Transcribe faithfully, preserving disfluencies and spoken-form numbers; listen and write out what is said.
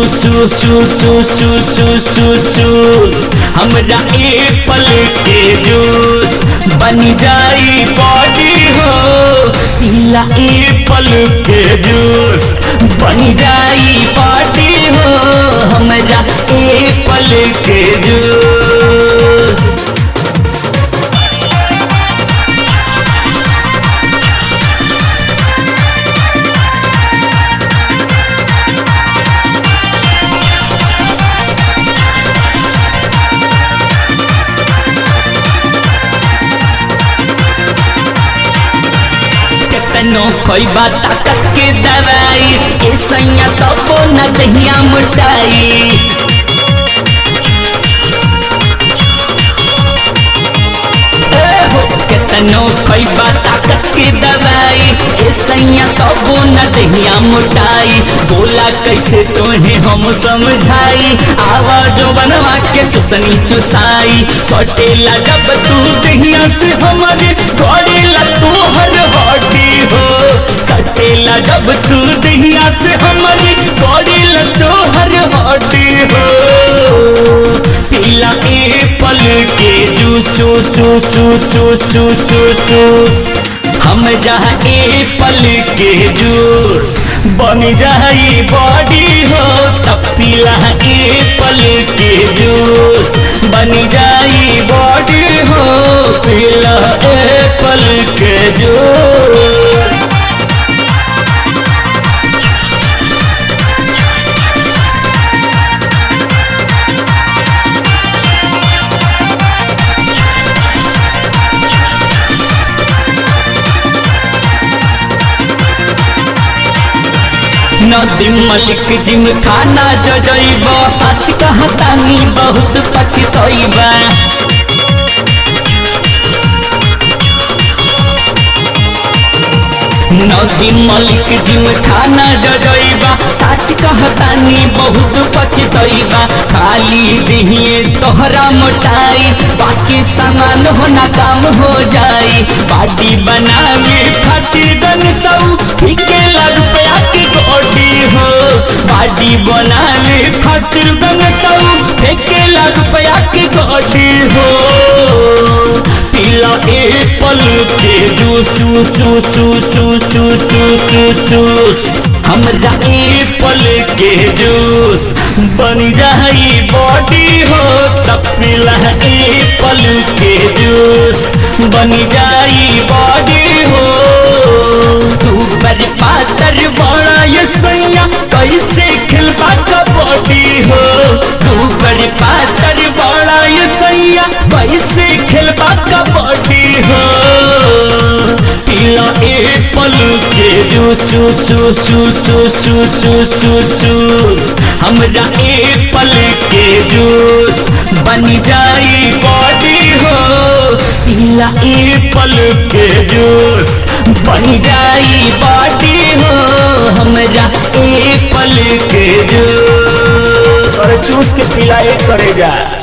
चूस चूस चूस चूस चूस चूस चूस हमरा एप्पल के जूस बन जाई बॉडी हो पीला एप्पल के जूस बन जाई बॉडी हो हमरा एप्पल के जूस। नो खोइबा ताकत के दवाई ए सैया तबो न दहिया मोटाई केतनो खोइबा ताकत के दवाई ए सैया तबो न दहिया मोटाई बोला कैसे तोहे हम समझाई आवाजो बनवा के चुसनी चुसाई सटेला जब तू दहिया से हमारे गड़ेला तोहर हड्डी हो सटेला जब तू दहिया से हमारी गड़ेला तोहर हड्डी हो पीला एप्पल के जूस चूस चूस चूस चूस चूस चूस चूस हम जहाँ एप्पल के जूस बन जाई बॉडी हो तब पीला एप्पल के जूस बन जाई बॉडी हो पीला एप्पल के जूस। नदीम मलिक जिम खाना जजइब सच कहतानी बहुत पछतइबा नदीम मलिक जिम खाना जजइबा सच कहतानी बहुत पछतइबा खाली दिहिए तोहरा मोटाई बाकी सामान होना काम हो जाई बाडी बनावे खातिर दन सौ फिकेला रुपया के गोडी हो बाडी बनावे खातिर दन सौ फिकेला रुपया के गोडी हो पीला एप्पल के जूस चूस चूस चूस चूस चूस चूस चूस चूस हमरा एप्पल के जूस बन जाई बॉडी हो तब पीला एप्पल के जूस बन जाई बॉडी हो तू पर पातर बड़ा ये सैया कैसे खिलबा कबड्डी हो तू पर पातर बड़ा ये सैया कैसे खिलबा कबड्डी हो पीला एप्पल के जूस चूस चूस चूस चूस चूस चूस चूस चूस हमरा एप्पल के जूस बन जाई बॉडी हो पीला एप्पल के जूस बन जाई बॉडी हो हमरा एप्पल के जूस और जूस के पिलाए करेगा।